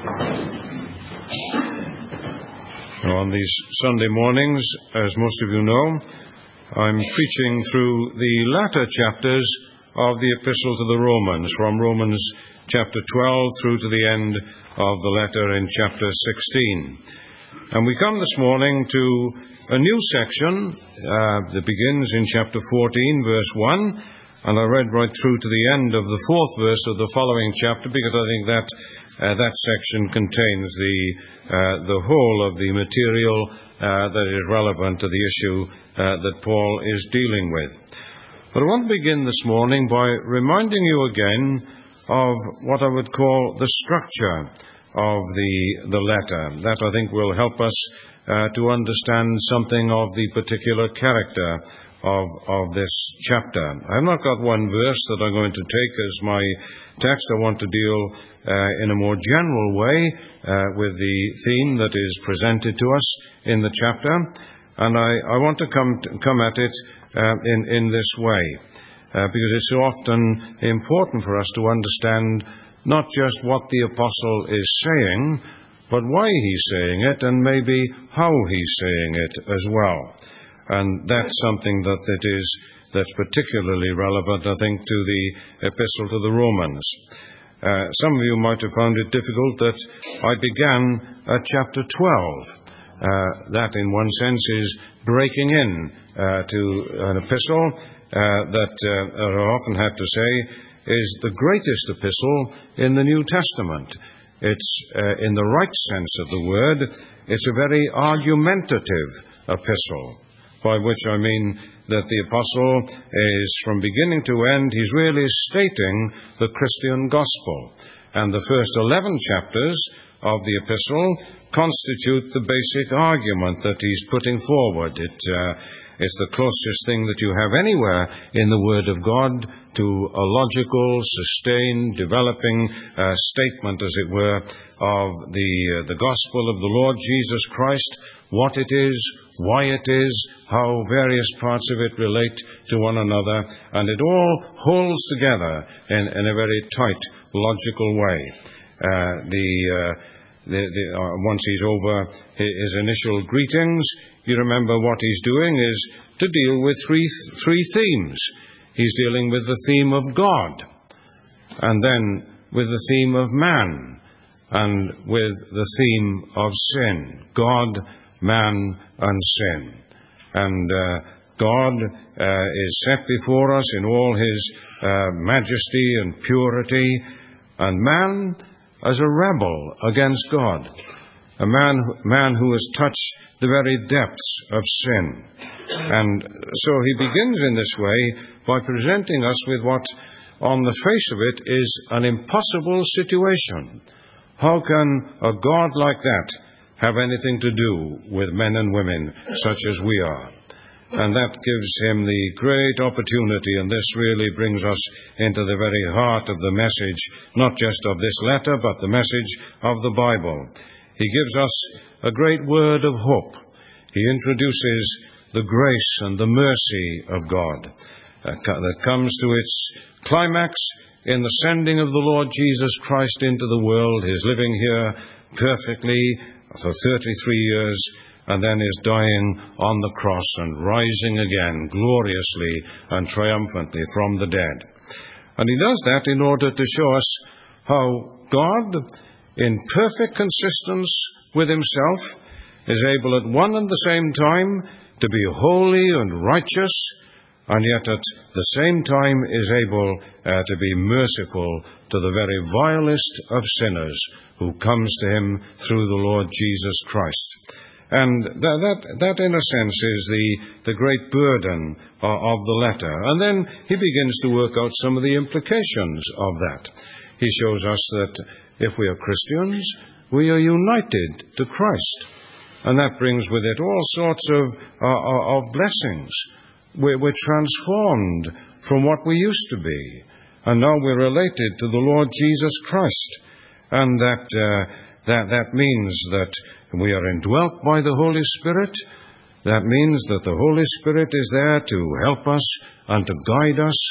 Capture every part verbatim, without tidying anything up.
On these Sunday mornings, as most of you know, I'm preaching through the latter chapters of the Epistle to the Romans, from Romans chapter twelve through to the end of the letter in chapter sixteen. And we come this morning to a new section uh, that begins in chapter fourteen, verse one, and I read right through to the end of the fourth verse of the following chapter, because I think that uh, that section contains the uh, the whole of the material uh, that is relevant to the issue uh, that Paul is dealing with. But I want to begin this morning by reminding you again of what I would call the structure of the the letter. That, I think, will help us uh, to understand something of the particular character of of this chapter. I've not got one verse that I'm going to take as my text. I want to deal uh, in a more general way uh, with the theme that is presented to us in the chapter, and I, I want to come to, come at it uh, in in this way, uh, because it's so often important for us to understand not just what the apostle is saying, but why he's saying it, and maybe how he's saying it as well. And that's something that it is that's particularly relevant, I think, to the Epistle to the Romans. Uh, some of you might have found it difficult that I began at chapter twelve. Uh, that, in one sense, is breaking in uh, to an epistle uh, that uh, I often have to say is the greatest epistle in the New Testament. It's, uh, in the right sense of the word, it's a very argumentative epistle, by which I mean that the apostle is, from beginning to end, he's really stating the Christian gospel. And the first eleven chapters of the epistle constitute the basic argument that he's putting forward. It, uh, it's the closest thing that you have anywhere in the Word of God to a logical, sustained, developing uh, statement, as it were, of the uh, the gospel of the Lord Jesus Christ, what it is, why it is, how various parts of it relate to one another, and it all holds together in, in a very tight, logical way. Uh, the, uh, the, the uh, once he's over his initial greetings, you remember what he's doing is to deal with three three themes. He's dealing with the theme of God, and then with the theme of man, and with the theme of sin. God, man, and sin. And uh, God uh, is set before us in all his uh, majesty and purity, and man as a rebel against God, a man, man who has touched the very depths of sin. And so he begins in this way by presenting us with what, on the face of it, is an impossible situation. How can a God like that have anything to do with men and women such as we are? And that gives him the great opportunity, and this really brings us into the very heart of the message, not just of this letter, but the message of the Bible. He gives us a great word of hope. He introduces the grace and the mercy of God uh, that comes to its climax in the sending of the Lord Jesus Christ into the world, his living here perfectly for thirty-three years, and then his dying on the cross and rising again gloriously and triumphantly from the dead. And he does that in order to show us how God, in perfect consistence with himself, is able at one and the same time to be holy and righteous, and yet at the same time is able uh, to be merciful to the very vilest of sinners who comes to him through the Lord Jesus Christ. And that, that, that in a sense, is the, the great burden uh, of the letter. And then he begins to work out some of the implications of that. He shows us that if we are Christians, we are united to Christ. And that brings with it all sorts of, uh, of blessings. We're, we're transformed from what we used to be. And now we're related to the Lord Jesus Christ. And that, uh, that, that means that we are indwelt by the Holy Spirit. That means that the Holy Spirit is there to help us and to guide us.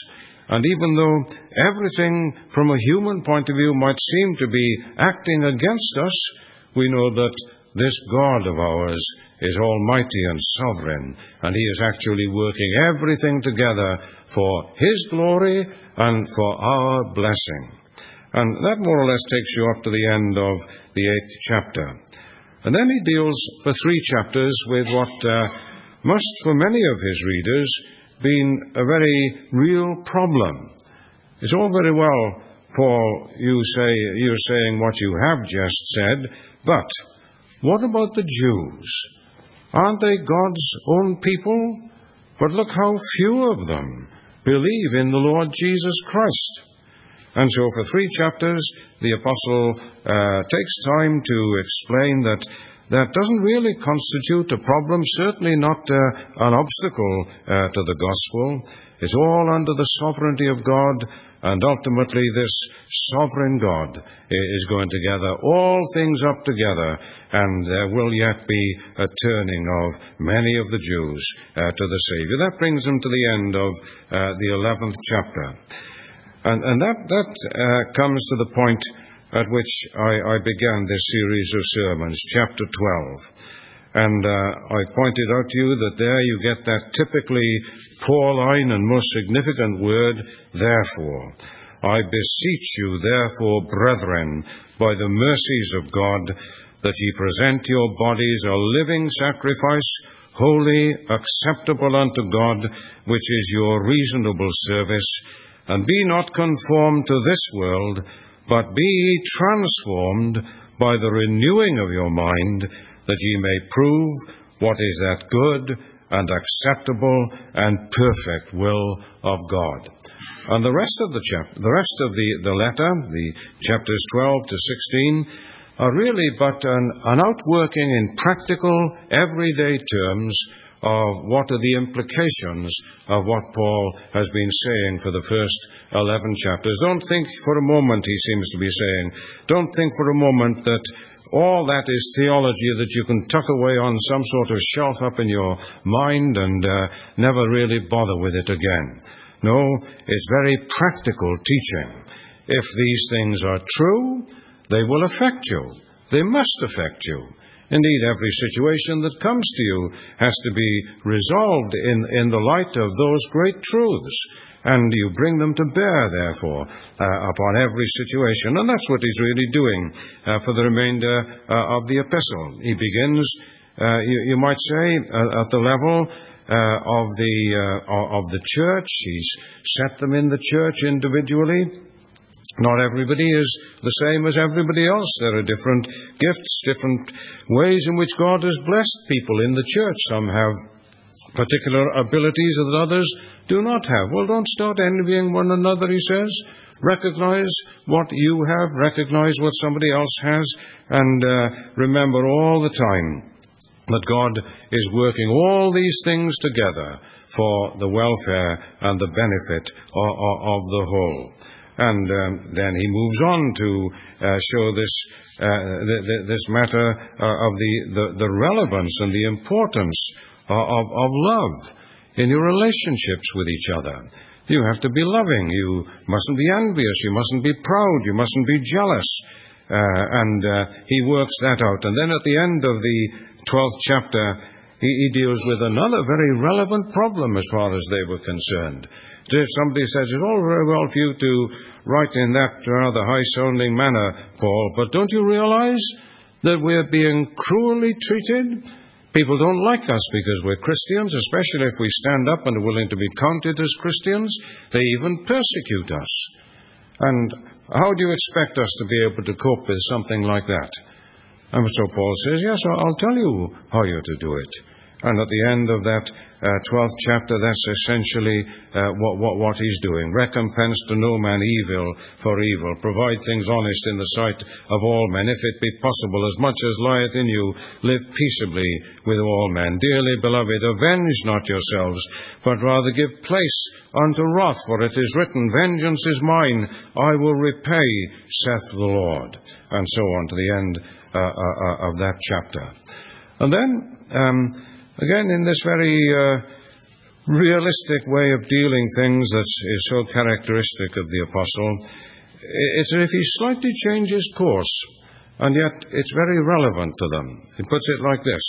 And even though everything from a human point of view might seem to be acting against us, we know that this God of ours is almighty and sovereign, and he is actually working everything together for his glory and for our blessing. And that more or less takes you up to the end of the eighth chapter. And then he deals for three chapters with what uh, must, for many of his readers, been a very real problem. It's all very well, Paul, you say, you're saying what you have just said, but what about the Jews? Aren't they God's own people? But look how few of them believe in the Lord Jesus Christ. And so for three chapters, the apostle uh, takes time to explain that that doesn't really constitute a problem, certainly not uh, an obstacle uh, to the gospel. It's all under the sovereignty of God, and ultimately this sovereign God is going to gather all things up together, and there will yet be a turning of many of the Jews uh, to the Savior. That brings them to the end of uh, the eleventh chapter. And, and that, that uh, comes to the point at which I, I began this series of sermons, chapter twelve. And uh, I pointed out to you that there you get that typically Pauline and most significant word, therefore. I beseech you, therefore, brethren, by the mercies of God, that ye present your bodies a living sacrifice, holy, acceptable unto God, which is your reasonable service. And be not conformed to this world, but be ye transformed by the renewing of your mind, that ye may prove what is that good and acceptable and perfect will of God. And the rest of the chapter, the rest of the, the letter, the chapters twelve to sixteen, are really but an, an outworking in practical, everyday terms of what are the implications of what Paul has been saying for the first eleven chapters. Don't think for a moment, he seems to be saying, don't think for a moment that all that is theology that you can tuck away on some sort of shelf up in your mind and uh, never really bother with it again. No, it's very practical teaching. If these things are true, they will affect you. They must affect you. Indeed, every situation that comes to you has to be resolved in, in the light of those great truths. And you bring them to bear, therefore, uh, upon every situation. And that's what he's really doing uh, for the remainder uh, of the epistle. He begins, uh, you, you might say, uh, at the level uh, of the uh, of the church. He's set them in the church individually. Not everybody is the same as everybody else. There are different gifts, different ways in which God has blessed people in the church. Some have particular abilities that others do not have. Well, don't start envying one another, he says. Recognize what you have, recognize what somebody else has, and uh, remember all the time that God is working all these things together for the welfare and the benefit of, of, of the whole. And um, then he moves on to uh, show this uh, th- th- this matter uh, of the, the, the relevance and the importance of, of, of love in your relationships with each other. You have to be loving. You mustn't be envious. You mustn't be proud. You mustn't be jealous. Uh, and uh, he works that out. And then at the end of the twelfth chapter, he, he deals with another very relevant problem as far as they were concerned. So if somebody says, it's all very well for you to write in that rather high-sounding manner, Paul, but don't you realize that we're being cruelly treated? People don't like us because we're Christians, especially if we stand up and are willing to be counted as Christians. They even persecute us. And how do you expect us to be able to cope with something like that? And so Paul says, yes, I'll tell you how you're to do it. And at the end of that uh, twelfth chapter, that's essentially uh, what, what, what he's doing. Recompense to no man evil for evil. Provide things honest in the sight of all men, if it be possible, as much as lieth in you, live peaceably with all men. Dearly beloved, avenge not yourselves, but rather give place unto wrath, for it is written, vengeance is mine, I will repay, saith the Lord. And so on to the end uh, uh, of that chapter. And then, um, again, in this very uh, realistic way of dealing things that is so characteristic of the apostle. It's as if he slightly changes course, and yet it's very relevant to them. He puts it like this.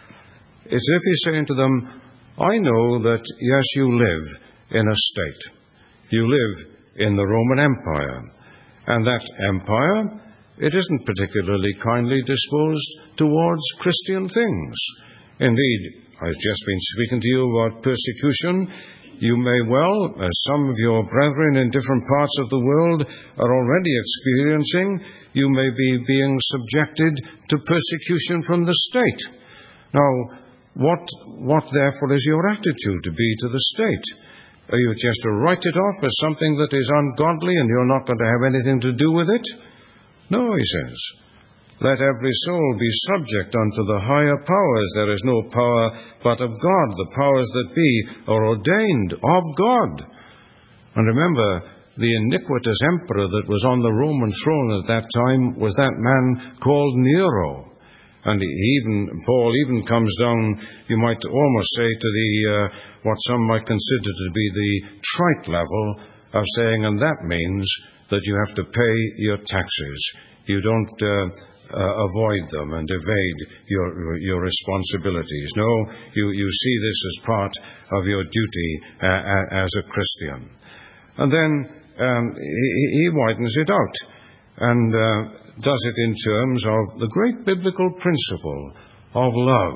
It's as if he's saying to them, I know that, yes, you live in a state. You live in the Roman Empire. And that empire, it isn't particularly kindly disposed towards Christian things. Indeed, I've just been speaking to you about persecution. You may well, as some of your brethren in different parts of the world are already experiencing, you may be being subjected to persecution from the state. Now, what, what therefore is your attitude to be to the state? Are you just to write it off as something that is ungodly and you're not going to have anything to do with it? No, he says. Let every soul be subject unto the higher powers. There is no power but of God. The powers that be are ordained of God. And remember, the iniquitous emperor that was on the Roman throne at that time was that man called Nero. And he even, Paul even comes down, you might almost say, to the uh, what some might consider to be the trite level of saying, and that means that you have to pay your taxes. You don't uh, uh, avoid them and evade your your responsibilities. No, you, you see this as part of your duty uh, as a Christian. And then um, he, he widens it out and uh, does it in terms of the great biblical principle of love.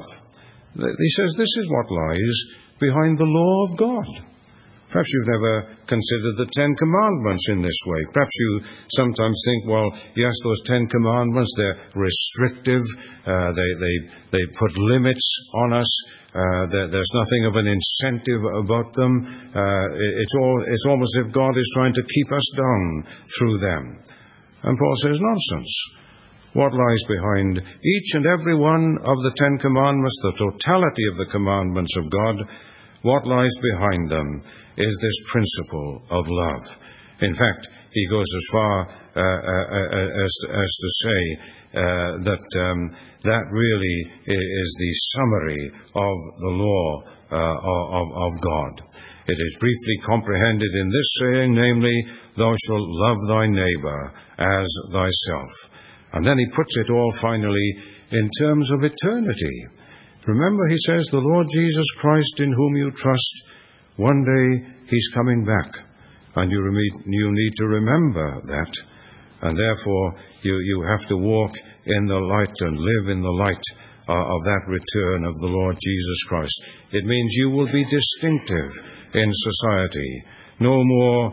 He says this is what lies behind the law of God. Perhaps you've never considered the Ten Commandments in this way. Perhaps you sometimes think, well, yes, those Ten Commandments, they're restrictive. Uh, they, they, they put limits on us. Uh, there, there's nothing of an incentive about them. Uh, it's, all, it's almost as if God is trying to keep us down through them. And Paul says, nonsense. What lies behind each and every one of the Ten Commandments, the totality of the commandments of God, what lies behind them is this principle of love. In fact, he goes as far uh, uh, as, as to say uh, that um, that really is the summary of the law uh, of, of God. It is briefly comprehended in this saying, namely, thou shalt love thy neighbor as thyself. And then he puts it all finally in terms of eternity. Remember, he says, the Lord Jesus Christ in whom you trust, one day he's coming back. And you, rem- you need to remember that. And therefore, you, you have to walk in the light and live in the light uh, of that return of the Lord Jesus Christ. It means you will be distinctive in society. No more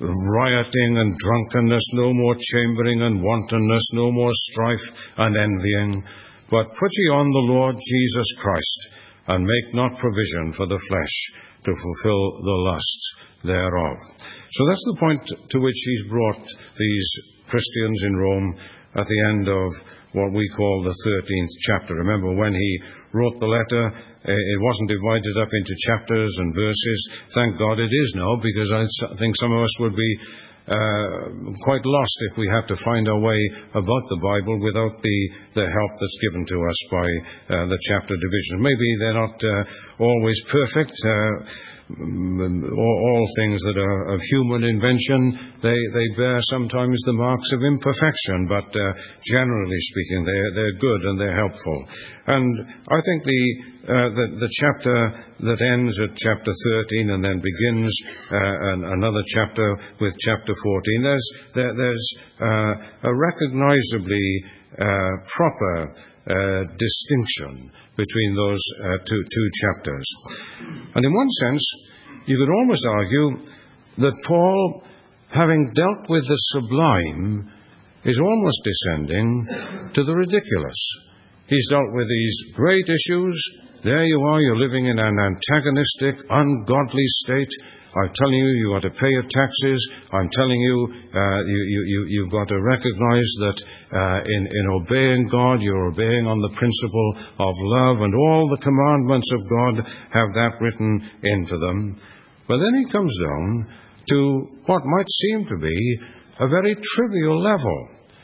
rioting and drunkenness, no more chambering and wantonness, no more strife and envying. But put ye on the Lord Jesus Christ, and make not provision for the flesh to fulfill the lusts thereof. So that's the point to which he's brought these Christians in Rome at the end of what we call the thirteenth chapter. Remember, when he wrote the letter, it wasn't divided up into chapters and verses. Thank God it is now, because I think some of us would be uh, quite lost if we have to find our way about the Bible without the, the help that's given to us by uh, the chapter division. Maybe they're not uh, always perfect. Uh, all, all things that are of human invention, they, they bear sometimes the marks of imperfection, but uh, generally speaking, they're, they're good and they're helpful. And I think the, uh, the, the chapter that ends at chapter thirteen and then begins uh, an, another chapter with chapter fourteen, there's, there, there's uh, a recognizably uh, proper Uh, distinction between those uh, two, two chapters. And in one sense, you could almost argue that Paul, having dealt with the sublime, is almost descending to the ridiculous. He's dealt with these great issues. There you are, you're living in an antagonistic, ungodly state. I'm telling you, you've got to pay your taxes. I'm telling you, uh, you, you, you, you've got to recognize that uh, in, in obeying God, you're obeying on the principle of love, and all the commandments of God have that written into them. But then he comes down to what might seem to be a very trivial level.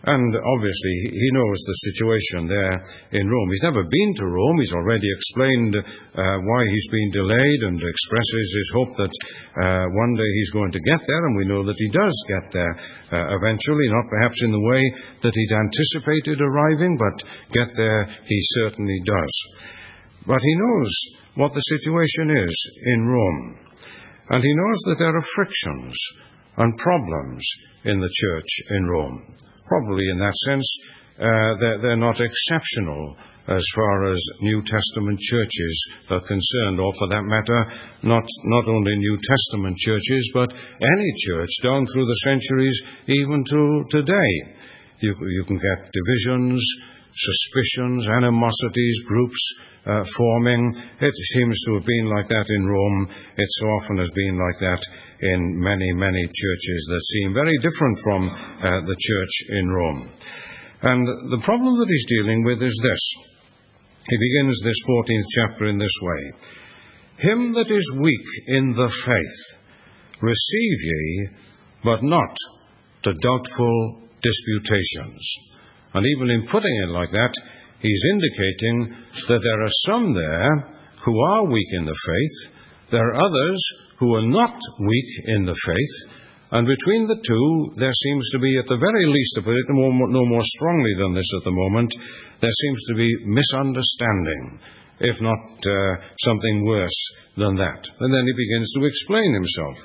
And obviously, he knows the situation there in Rome. He's never been to Rome. He's already explained uh, why he's been delayed and expresses his hope that uh, one day he's going to get there, and we know that he does get there uh, eventually, not perhaps in the way that he'd anticipated arriving, but get there he certainly does. But he knows what the situation is in Rome, and he knows that there are frictions and problems in the church in Rome. Probably in that sense, uh, they're, they're not exceptional as far as New Testament churches are concerned, or for that matter, not, not only New Testament churches, but any church down through the centuries, even to today. You, you can get divisions, suspicions, animosities, groups uh, forming. It seems to have been like that in Rome. It so often has been like that in many, many churches that seem very different from uh, the church in Rome. And the problem that he's dealing with is this. He begins this fourteenth chapter in this way. Him that is weak in the faith, receive ye, but not to doubtful disputations. And even in putting it like that, he's indicating that there are some there who are weak in the faith. There are others who are not weak in the faith. And between the two, there seems to be, at the very least, to put it no more, no more strongly than this at the moment, there seems to be misunderstanding, if not uh, something worse than that. And then he begins to explain himself.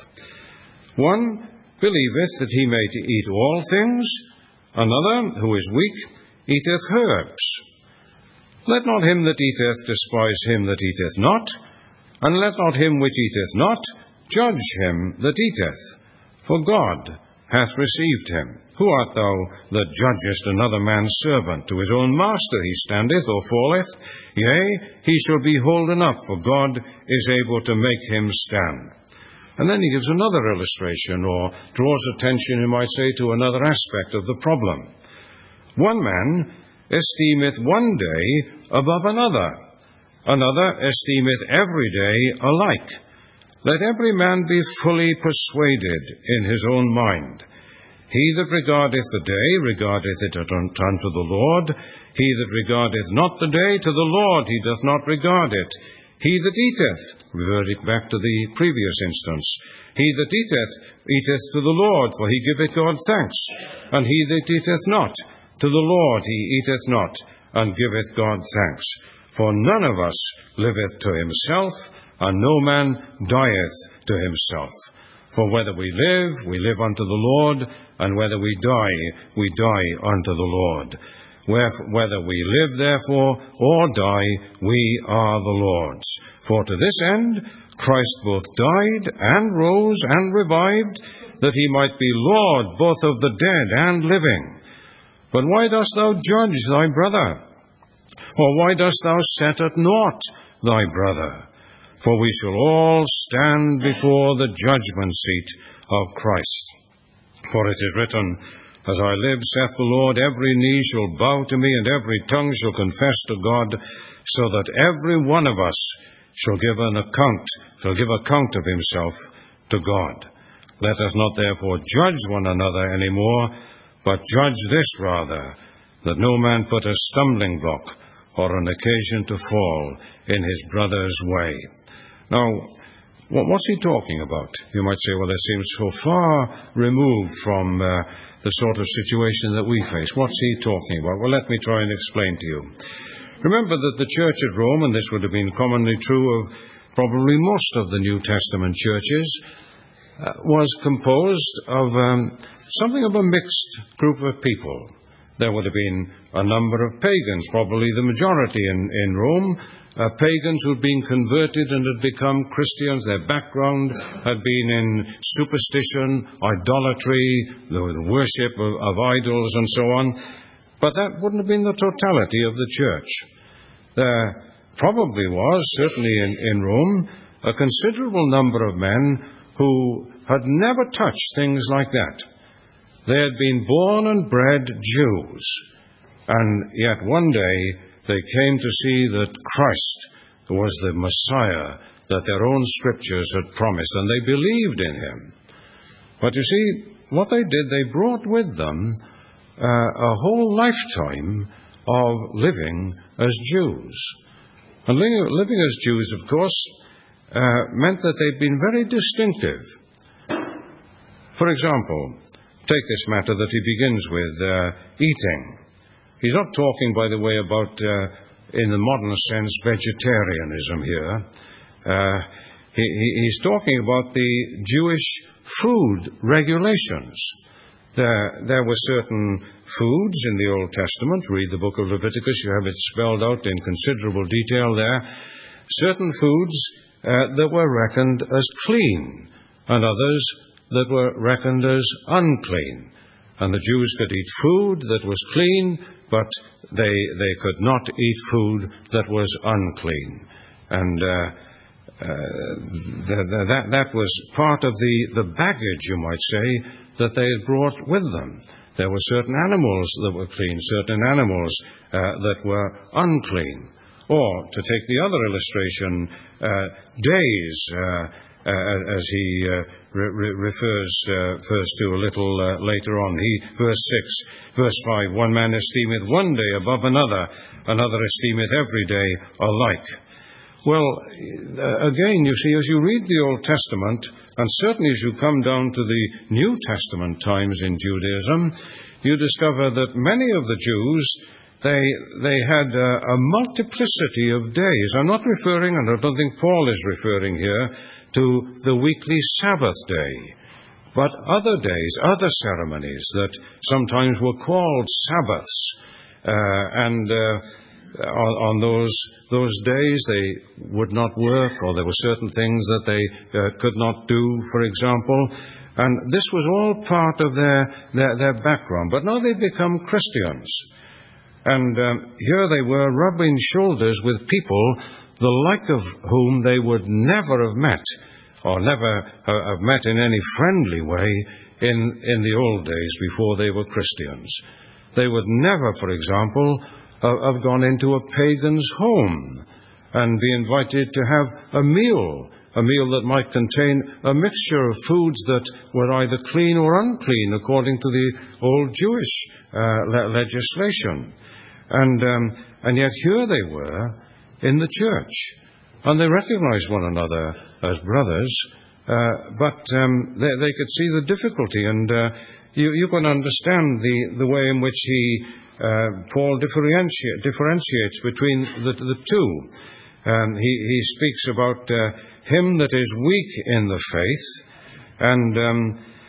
One believeth that he may eat all things, another, who is weak, eateth herbs. Let not him that eateth despise him that eateth not, and let not him which eateth not judge him that eateth. For God hath received him. Who art thou that judgest another man's servant? To his own master he standeth or falleth. Yea, he shall be holden up, for God is able to make him stand. And then he gives another illustration, or draws attention, you might say, to another aspect of the problem. One man esteemeth one day above another, another esteemeth every day alike. Let every man be fully persuaded in his own mind. He that regardeth the day regardeth it unto the Lord. He that regardeth not the day to the Lord, he doth not regard it. He that eateth, reverting back to the previous instance, he that eateth, eateth to the Lord, for he giveth God thanks. And he that eateth not, to the Lord he eateth not, and giveth God thanks. For none of us liveth to himself, and no man dieth to himself. For whether we live, we live unto the Lord, and whether we die, we die unto the Lord. Whether we live, therefore, or die, we are the Lord's. For to this end Christ both died and rose and revived, that he might be Lord both of the dead and living. But why dost thou judge thy brother? Or why dost thou set at naught thy brother? For we shall all stand before the judgment seat of Christ. For it is written, As I live, saith the Lord, every knee shall bow to me, and every tongue shall confess to God, so that every one of us shall give an account, shall give account of himself to God. Let us not therefore judge one another any more, but judge this rather, that no man put a stumbling block or an occasion to fall in his brother's way. Now, what's he talking about? You might say, well, that seems so far removed from uh, the sort of situation that we face. What's he talking about? Well, let me try and explain to you. Remember that the church at Rome, and this would have been commonly true of probably most of the New Testament churches, uh, was composed of um, something of a mixed group of people. There would have been a number of pagans, probably the majority in, in Rome, uh, pagans who had been converted and had become Christians. Their background had been in superstition, idolatry, the, the worship of, of idols, and so on. But that wouldn't have been the totality of the church. There probably was, certainly in, in Rome, a considerable number of men who had never touched things like that. They had been born and bred Jews, and yet one day they came to see that Christ was the Messiah that their own scriptures had promised, and they believed in him. But you see, what they did, they brought with them uh, a whole lifetime of living as Jews. And living, living as Jews, of course, uh, meant that they'd been very distinctive. For example, take this matter that he begins with, uh, eating. He's not talking, by the way, about, uh, in the modern sense, vegetarianism here. Uh, he, he, he's talking about the Jewish food regulations. There, there were certain foods in the Old Testament. Read the book of Leviticus. You have it spelled out in considerable detail there. Certain foods uh, that were reckoned as clean, and others that were reckoned as unclean. And the Jews could eat food that was clean, but they they could not eat food that was unclean. And uh, uh, the, the, that that was part of the, the baggage, you might say, that they had brought with them. There were certain animals that were clean, certain animals uh, that were unclean. Or, to take the other illustration, uh, days, uh, uh, as he uh, re- re- refers uh, first to a little uh, later on. He, verse six, verse five, one man esteemeth one day above another, another esteemeth every day alike. Well, uh, again, you see, as you read the Old Testament, and certainly as you come down to the New Testament times in Judaism, you discover that many of the Jews, they they had a, a multiplicity of days. I'm not referring, and I don't think Paul is referring here, to the weekly Sabbath day, but other days, other ceremonies that sometimes were called Sabbaths, uh, and uh, On, on those those days they would not work, or there were certain things that they uh, could not do, for example. And this was all part of their, their, their background. But now they've become Christians. And um, here they were rubbing shoulders with people the like of whom they would never have met, or never have met in any friendly way in, in the old days before they were Christians. They would never, for example, have gone into a pagan's home and be invited to have a meal, a meal that might contain a mixture of foods that were either clean or unclean according to the old Jewish uh, le- legislation. And, um, and yet here they were in the church, and they recognized one another as brothers, uh, but um, they, they could see the difficulty, and uh, you, you can understand the, the way in which he Uh, Paul differentiate, differentiates between the, the two. Um, he, he speaks about uh, him that is weak in the faith, and um,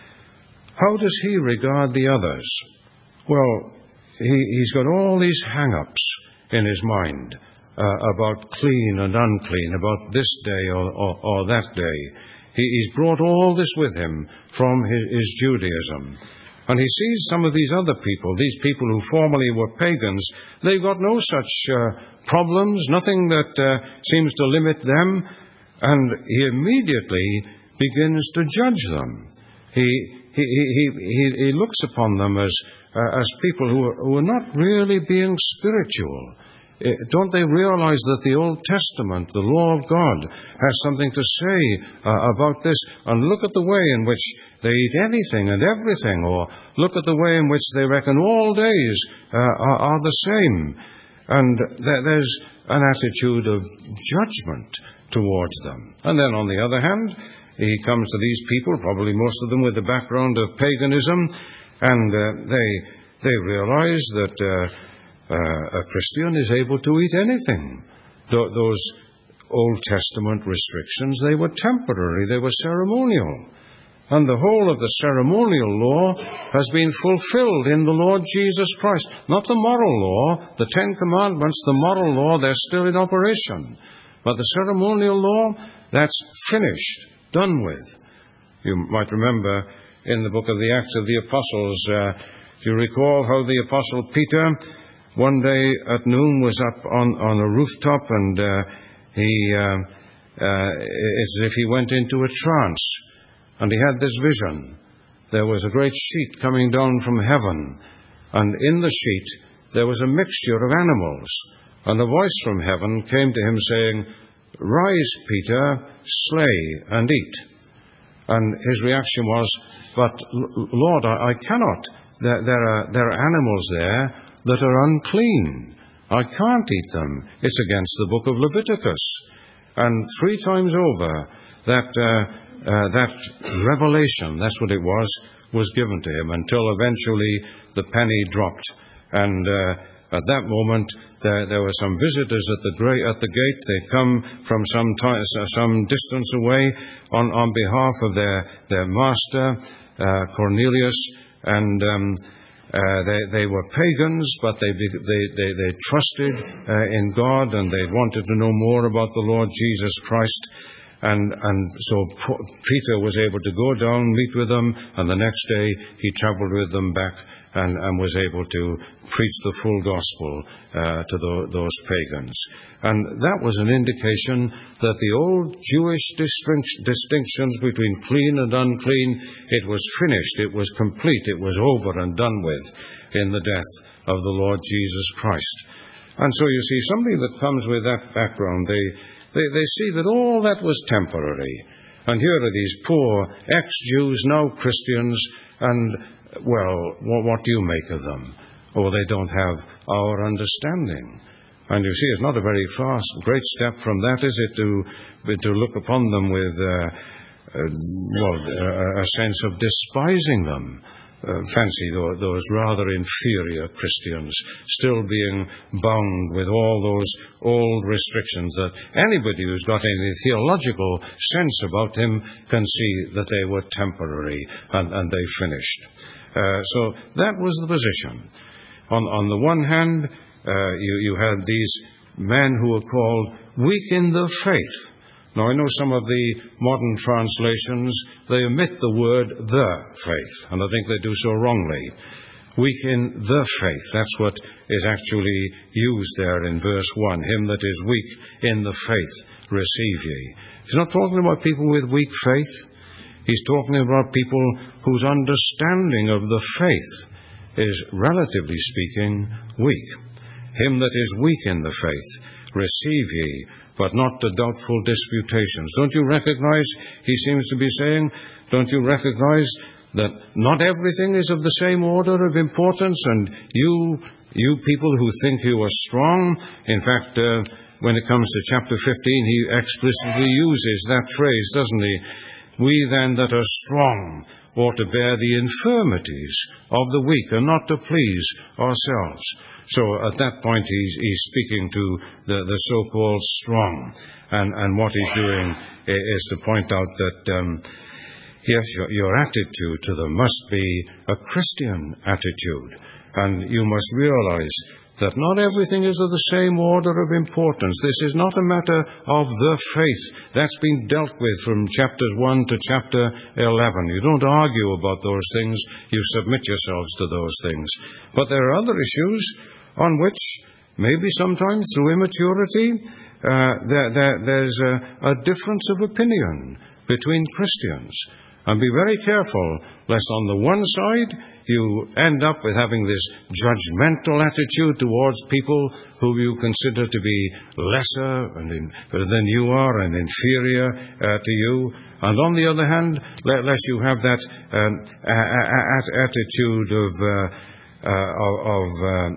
how does he regard the others? Well, he, he's got all these hang-ups in his mind uh, about clean and unclean, about this day or, or, or that day. He, he's brought all this with him from his, his Judaism. And he sees some of these other people, these people who formerly were pagans, they've got no such uh, problems, nothing that uh, seems to limit them, and he immediately begins to judge them. He he he he, he looks upon them as uh, as people who are, who are not really being spiritual. Uh, don't they realize that the Old Testament, the law of God, has something to say uh, about this? And look at the way in which they eat anything and everything, or look at the way in which they reckon all days uh, are, are the same. And th- there's an attitude of judgment towards them. And then on the other hand, he comes to these people, probably most of them with the background of paganism, and uh, they they realize that uh, uh, a Christian is able to eat anything. Th- those Old Testament restrictions, they were temporary, they were ceremonial. And the whole of the ceremonial law has been fulfilled in the Lord Jesus Christ. Not the moral law, the Ten Commandments, the moral law, they're still in operation. But the ceremonial law, that's finished, done with. You might remember in the book of the Acts of the Apostles, uh, if you recall how the Apostle Peter, one day at noon, was up on, on a rooftop, and uh, he, uh, uh, it's as if he went into a trance. And he had this vision. There was a great sheet coming down from heaven, and in the sheet there was a mixture of animals. And a voice from heaven came to him saying, "Rise, Peter, slay and eat." And his reaction was, "But, Lord, I, I cannot there, there, are, there are animals there that are unclean. I can't eat them. It's against the book of Leviticus. And three times over, that, uh, uh, that revelation, that's what it was, was given to him, until eventually the penny dropped. And uh, at that moment, there, there were some visitors at the, gra- at the gate. They come from some, time, some distance away on, on behalf of their, their master, uh, Cornelius, and um, uh, they, they were pagans, but they, they, they, they trusted uh, in God, and they wanted to know more about the Lord Jesus Christ. And, and so Peter was able to go down, meet with them, and the next day he traveled with them back and, and was able to preach the full gospel uh, to the, those pagans. And that was an indication that the old Jewish distinct, distinctions between clean and unclean, it was finished, it was complete, it was over and done with in the death of the Lord Jesus Christ. And so you see, somebody that comes with that background, they They, they see that all that was temporary. And here are these poor ex-Jews, now Christians, and, well, what, what do you make of them? Oh, they don't have our understanding. And you see, it's not a very fast, great step from that, is it, to, to look upon them with, uh, uh, well, a, a sense of despising them. Uh, fancy those, those rather inferior Christians still being bound with all those old restrictions that anybody who's got any theological sense about him can see that they were temporary and, and they finished. Uh, so that was the position. On, on the one hand, uh, you, you had these men who were called weak in the faith. Now, I know some of the modern translations, they omit the word the faith, and I think they do so wrongly. Weak in the faith, that's what is actually used there in verse one. Him that is weak in the faith, receive ye. He's not talking about people with weak faith. He's talking about people whose understanding of the faith is, relatively speaking, weak. Him that is weak in the faith, receive ye, but not to doubtful disputations. Don't you recognize, he seems to be saying, don't you recognize that not everything is of the same order of importance, and you, you people who think you are strong, in fact, uh, when it comes to chapter fifteen, he explicitly uses that phrase, doesn't he? We then that are strong ought to bear the infirmities of the weak, and not to please ourselves. So at that point, he's, he's speaking to the, the so-called strong. And, and what he's doing is to point out that, um, yes, your, your attitude to them must be a Christian attitude. And you must realize that not everything is of the same order of importance. This is not a matter of the faith. That's been dealt with from chapters one to chapter eleven. You don't argue about those things. You submit yourselves to those things. But there are other issues on which, maybe sometimes through immaturity, uh, there, there, there's a, a difference of opinion between Christians. And be very careful, lest on the one side you end up with having this judgmental attitude towards people who you consider to be lesser and in, than you are and inferior uh, to you. And on the other hand, lest you have that um, a- a- attitude of, uh, uh, of, uh,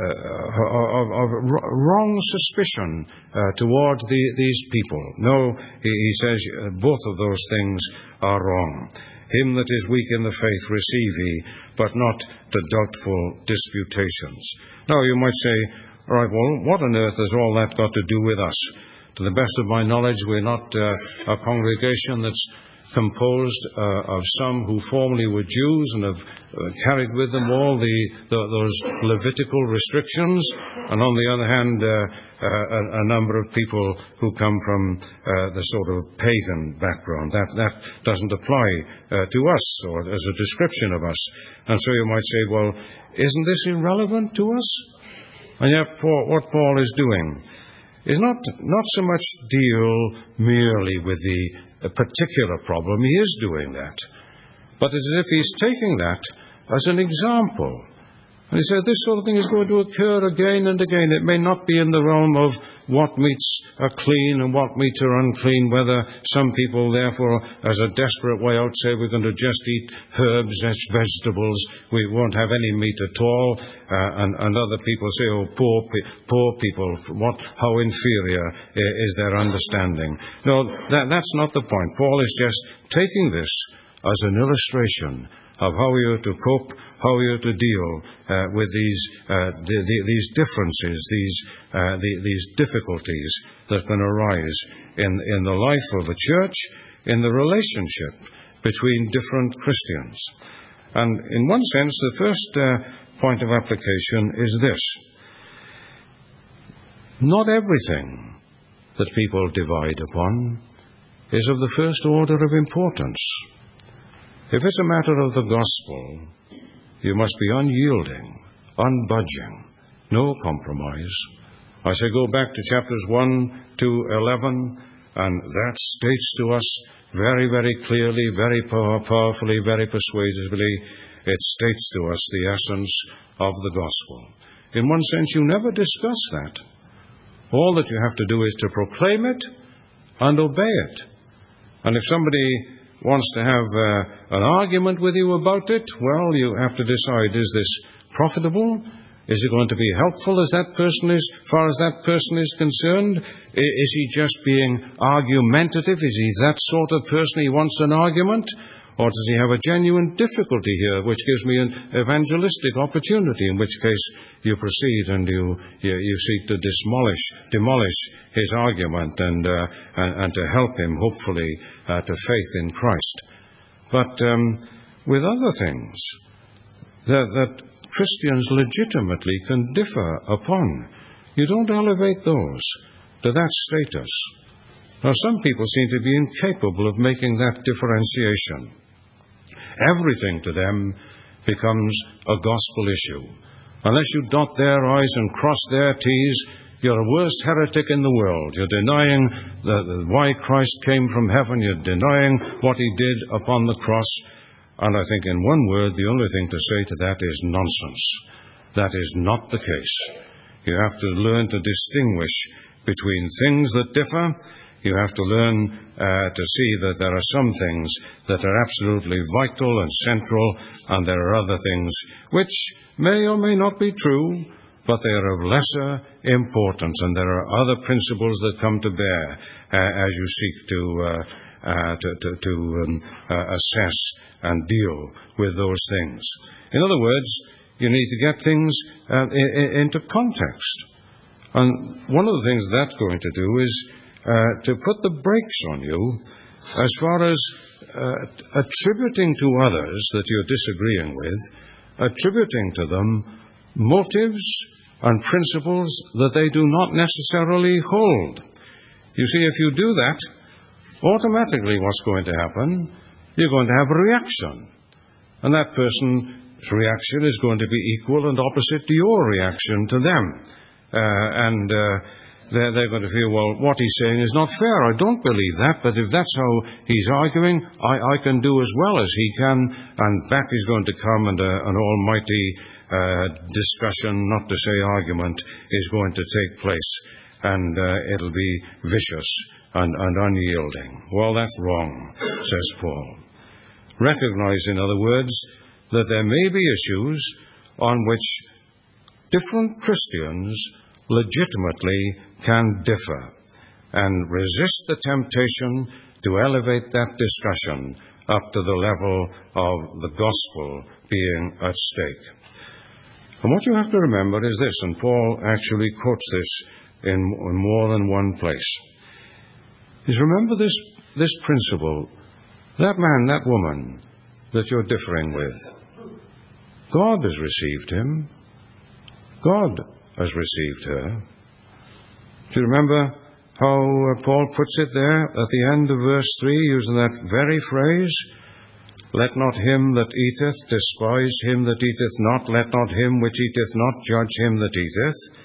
uh, of, of wrong suspicion uh, towards the, these people. No, he, he says uh, both of those things are wrong. Him that is weak in the faith receive ye, but not to doubtful disputations. Now you might say, all right, well, what on earth has all that got to do with us? To the best of my knowledge, we're not uh, a congregation that's composed uh, of some who formerly were Jews and have uh, carried with them all the, the those Levitical restrictions, and on the other hand, uh, uh, a, a number of people who come from uh, the sort of pagan background. That that doesn't apply uh, to us, or as a description of us. And so you might say, well, isn't this irrelevant to us? And yet, Paul, what Paul is doing is not not so much deal merely with the a particular problem. He is doing that. But it's as if he's taking that as an example. And he said this sort of thing is going to occur again and again. It may not be in the realm of what meats are clean and what meats are unclean, whether some people, therefore, as a desperate way out, say we're going to just eat herbs, vegetables, we won't have any meat at all, uh, and, and other people say, oh, poor, pe- poor people, what, how inferior is their understanding. No, that, that's not the point. Paul is just taking this as an illustration of how we are to cope, how we are to deal uh, with these uh, the, the, these differences, these uh, the, these difficulties that can arise in, in the life of a church, in the relationship between different Christians. And in one sense, the first uh, point of application is this. Not everything that people divide upon is of the first order of importance. If it's a matter of the gospel, you must be unyielding, unbudging, no compromise. I say go back to chapters one to eleven, and that states to us very, very clearly, very power, powerfully, very persuasively, it states to us the essence of the gospel. In one sense, you never discuss that. All that you have to do is to proclaim it and obey it. And if somebody wants to have uh, an argument with you about it, well, you have to decide, is this profitable? Is it going to be helpful as that person is, as far as that person is concerned? Is he just being argumentative? Is he that sort of person he wants an argument? Or does he have a genuine difficulty here, which gives me an evangelistic opportunity, in which case you proceed and you, you, you seek to demolish, demolish his argument and, uh, and, and to help him, hopefully, uh, to faith in Christ. But um, with other things that, that Christians legitimately can differ upon, you don't elevate those to that status. Now, some people seem to be incapable of making that differentiation. Everything to them becomes a gospel issue. Unless you dot their I's and cross their T's, you're the worst heretic in the world. You're denying the, the, why Christ came from heaven. You're denying what he did upon the cross. And I think in one word, the only thing to say to that is nonsense. That is not the case. You have to learn to distinguish between things that differ. You have to learn uh, to see that there are some things that are absolutely vital and central, and there are other things which may or may not be true, but they are of lesser importance, and there are other principles that come to bear uh, as you seek to uh, uh, to, to, to um, uh, assess and deal with those things. In other words, you need to get things uh, in, into context. And one of the things that's going to do is uh, to put the brakes on you as far as uh, attributing to others that you're disagreeing with, attributing to them motives and principles that they do not necessarily hold. You see, if you do that, automatically what's going to happen, you're going to have a reaction. And that person's reaction is going to be equal and opposite to your reaction to them. Uh, and uh, they're, they're going to feel, well, what he's saying is not fair. I don't believe that, but if that's how he's arguing, I, I can do as well as he can. And back is going to come, and uh, an almighty uh, discussion, not to say argument, is going to take place. And uh, it'll be vicious and, and unyielding. Well, that's wrong, says Paul. Recognize, in other words, that there may be issues on which different Christians legitimately can differ, and resist the temptation to elevate that discussion up to the level of the gospel being at stake. And what you have to remember is this, and Paul actually quotes this in, in more than one place, is remember this, this principle. That man, that woman that you're differing with, God has received him. God has received her. Do you remember how uh, Paul puts it there at the end of verse three, using that very phrase? Let not him that eateth despise him that eateth not. Let not him which eateth not judge him that eateth.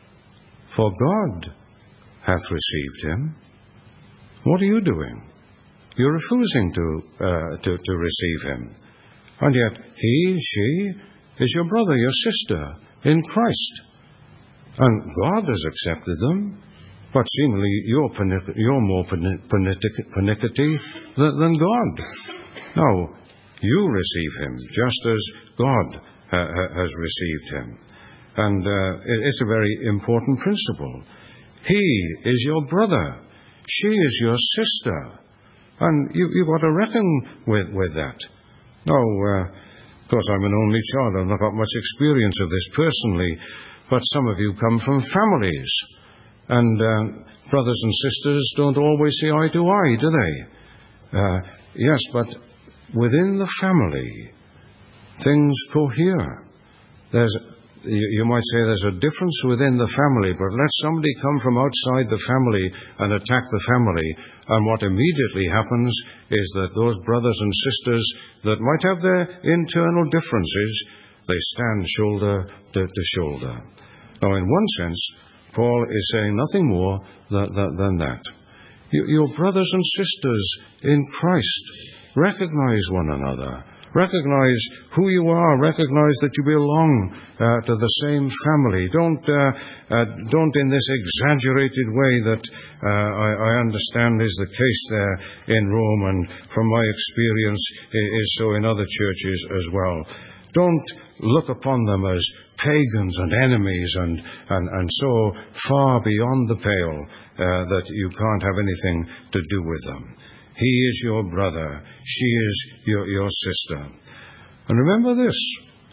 For God hath received him. What are you doing? You're refusing to, uh, to, to receive him. And yet he, she, is your brother, your sister in Christ. And God has accepted them, but seemingly you're, pernic- you're more pernic- pernickety than, than God. Now, you receive him just as God ha- ha- has received him. And uh, it, it's a very important principle. He is your brother. She is your sister. And you, you've got to reckon with, with that. Now, uh, of course, I'm an only child. I've not got much experience of this personally. But some of you come from families. And uh, brothers and sisters don't always see eye to eye, do they? Uh, yes, but within the family, things cohere. There's, you, you might say there's a difference within the family, but let somebody come from outside the family and attack the family, and what immediately happens is that those brothers and sisters that might have their internal differences, they stand shoulder to, to shoulder. Now, in one sense, Paul is saying nothing more than, than that. You, your brothers and sisters in Christ, recognize one another. Recognize who you are. Recognize that you belong uh, to the same family. Don't, uh, uh, don't in this exaggerated way that uh, I, I understand is the case there in Rome, and from my experience is so in other churches as well. Don't look upon them as pagans and enemies and, and, and so far beyond the pale uh, that you can't have anything to do with them. He is your brother. She is your, your sister. And remember this,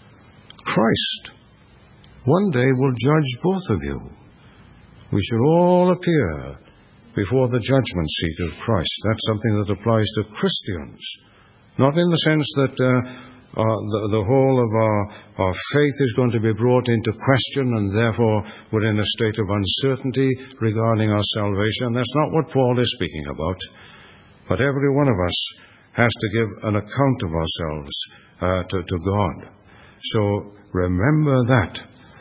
Christ one day will judge both of you. We shall all appear before the judgment seat of Christ. That's something that applies to Christians. Not in the sense that uh, Uh, the, the whole of our, our faith is going to be brought into question, and therefore we're in a state of uncertainty regarding our salvation. That's not what Paul is speaking about. But every one of us has to give an account of ourselves uh, to, to God. So remember that.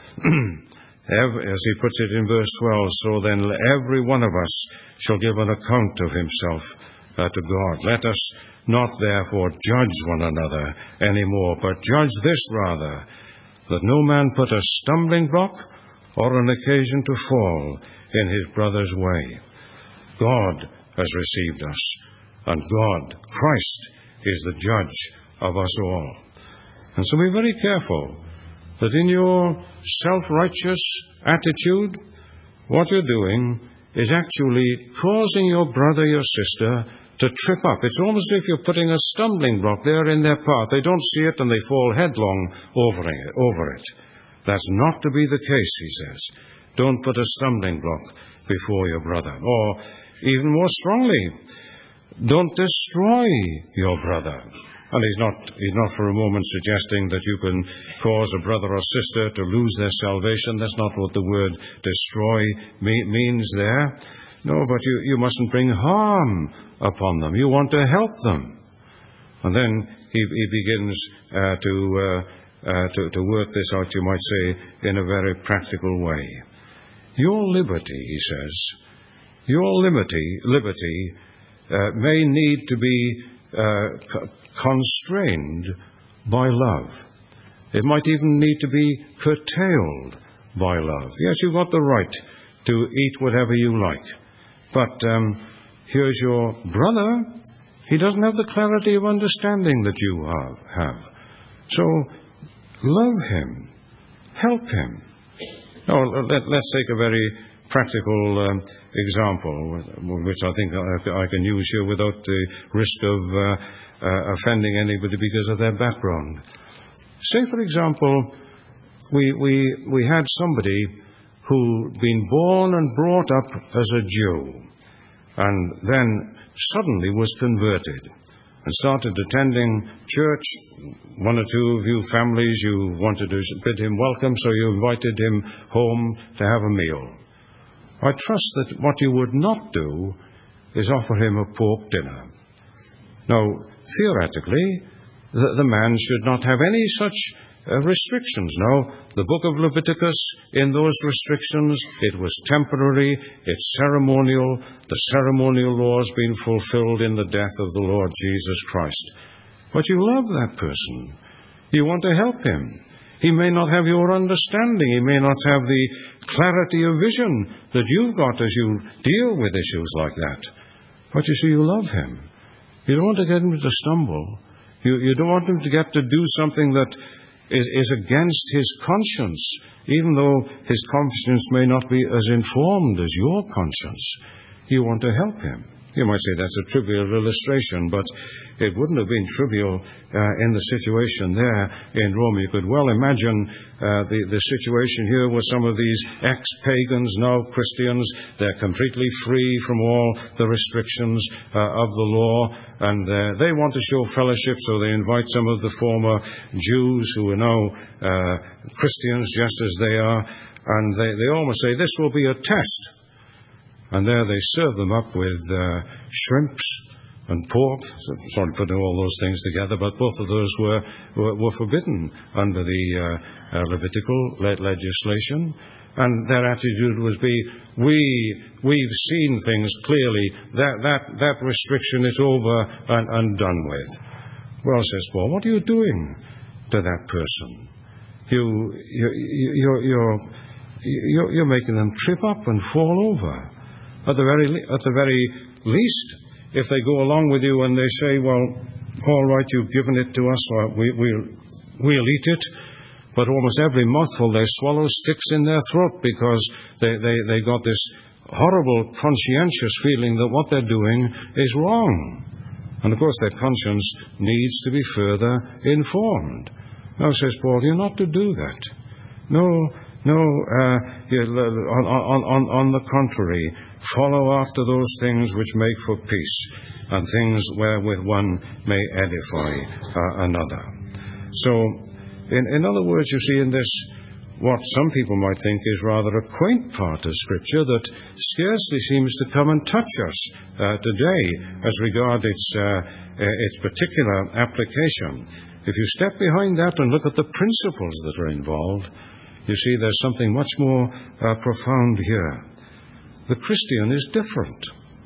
Every, as he puts it in verse twelve, so then every one of us shall give an account of himself uh, to God. Let us not therefore judge one another any more, but judge this rather, that no man put a stumbling block or an occasion to fall in his brother's way. God has received us, and God, Christ, is the judge of us all. And so be very careful that in your self-righteous attitude, what you're doing is actually causing your brother, your sister, to trip up. It's almost as if you're putting a stumbling block there in their path. They don't see it and they fall headlong over it. Over it. That's not to be the case, he says. Don't put a stumbling block before your brother. Or, even more strongly, don't destroy your brother. And he's not, he's not for a moment suggesting that you can cause a brother or sister to lose their salvation. That's not what the word destroy me- means there. No, but you, you mustn't bring harm upon them. You want to help them. And then he, he begins uh, to, uh, uh, to to work this out, you might say, in a very practical way. Your liberty, he says, your liberty, liberty uh, may need to be uh, co- constrained by love. It might even need to be curtailed by love. Yes, you've got the right to eat whatever you like. But um, here's your brother. He doesn't have the clarity of understanding that you have. have. So, love him. Help him. Now, let, let's take a very practical um, example, which I think I, I can use here without the risk of uh, uh, offending anybody because of their background. Say, for example, we, we, we had somebody who'd been born and brought up as a Jew, and then suddenly was converted and started attending church. One or two of you families, you wanted to bid him welcome, so you invited him home to have a meal. I trust that what you would not do is offer him a pork dinner. Now, theoretically, the, the man should not have any such uh, restrictions. Now, the book of Leviticus, in those restrictions, it was temporary, it's ceremonial. The ceremonial law has been fulfilled in the death of the Lord Jesus Christ. But you love that person. You want to help him. He may not have your understanding. He may not have the clarity of vision that you've got as you deal with issues like that. But you see, you love him. You don't want to get him to stumble. You, you don't want him to get to do something that is, is against his conscience, even though his conscience may not be as informed as your conscience. You want to help him. You might say that's a trivial illustration, but it wouldn't have been trivial uh, in the situation there in Rome. You could well imagine uh, the, the situation here with some of these ex-pagans, now Christians. They're completely free from all the restrictions uh, of the law, and uh, they want to show fellowship, so they invite some of the former Jews who are now uh, Christians just as they are, and they, they almost say, this will be a test. And there they serve them up with uh, shrimps and pork. So, sorry putting all those things together, but both of those were were, were forbidden under the uh, uh, Levitical le- legislation. And their attitude would be, we, we've seen things clearly. That, that, that restriction is over and, and done with. Well, says Paul, what are you doing to that person? You, you, you, you're, you're, you're, you're making them trip up and fall over. At the very at the very least, if they go along with you and they say, well, all right, you've given it to us, we, we'll, we'll eat it, but almost every mouthful they swallow sticks in their throat because they, they, they got this horrible conscientious feeling that what they're doing is wrong. And of course their conscience needs to be further informed. Now, says Paul, you're not to do that. No, no, uh, on, on, on, on the contrary, follow after those things which make for peace, and things wherewith one may edify uh, another. So, in, in other words, you see in this, what some people might think is rather a quaint part of Scripture that scarcely seems to come and touch us uh, today as regard its, uh, its particular application. If you step behind that and look at the principles that are involved, you see there's something much more uh, profound here. The Christian is different.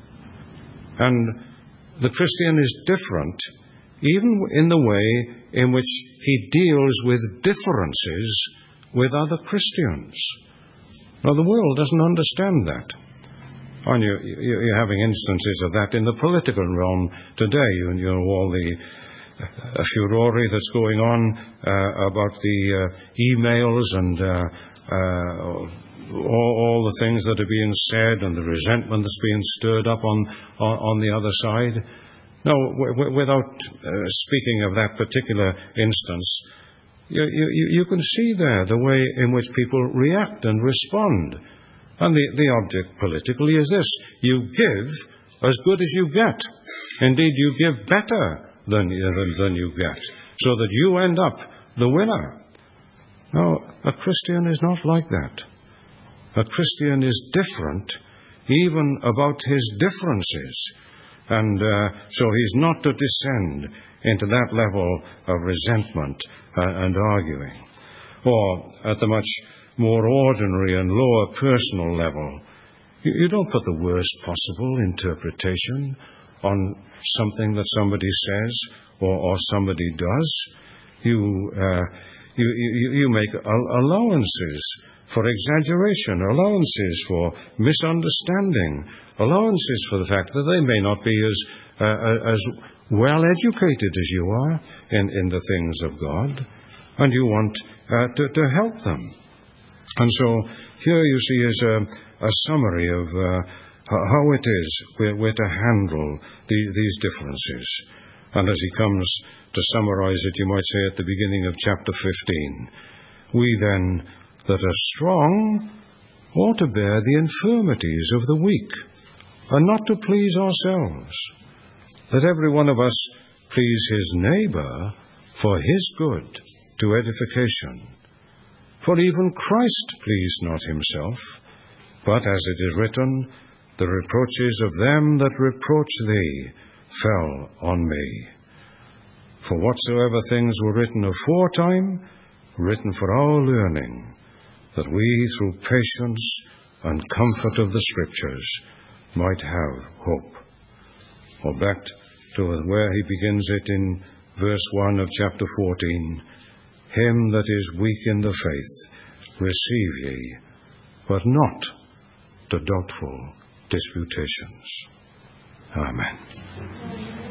And the Christian is different even in the way in which he deals with differences with other Christians. Now, the world doesn't understand that. And you, you, you're having instances of that in the political realm today. You, you know, all the uh, furore that's going on uh, about the uh, emails and uh, uh, all, all the things that are being said and the resentment that's being stirred up on, on, on the other side. Now, w- w- without uh, speaking of that particular instance, You, you, you can see there the way in which people react and respond. And the, the object politically is this. You give as good as you get. Indeed, you give better than, than, than you get, so that you end up the winner. Now, a Christian is not like that. A Christian is different even about his differences. And uh, so he's not to descend into that level of resentment Uh, and arguing, or at the much more ordinary and lower personal level. You, you don't put the worst possible interpretation on something that somebody says or, or somebody does. You, uh, you, you, you make allowances for exaggeration, allowances for misunderstanding, allowances for the fact that they may not be as uh, as well educated as you are in, in the things of God, and you want uh, to, to help them. And so here you see is a, a summary of uh, how it is we're, we're to handle the, these differences. And as he comes to summarize it, you might say at the beginning of chapter fifteen, we then that are strong ought to bear the infirmities of the weak, and not to please ourselves. Let every one of us please his neighbor for his good, to edification. For even Christ pleased not himself, but as it is written, the reproaches of them that reproach thee fell on me. For whatsoever things were written aforetime, written for our learning, that we through patience and comfort of the Scriptures might have hope. Or back to where he begins it in verse one of chapter fourteen. him that is weak in the faith receive ye, but not to doubtful disputations. Amen.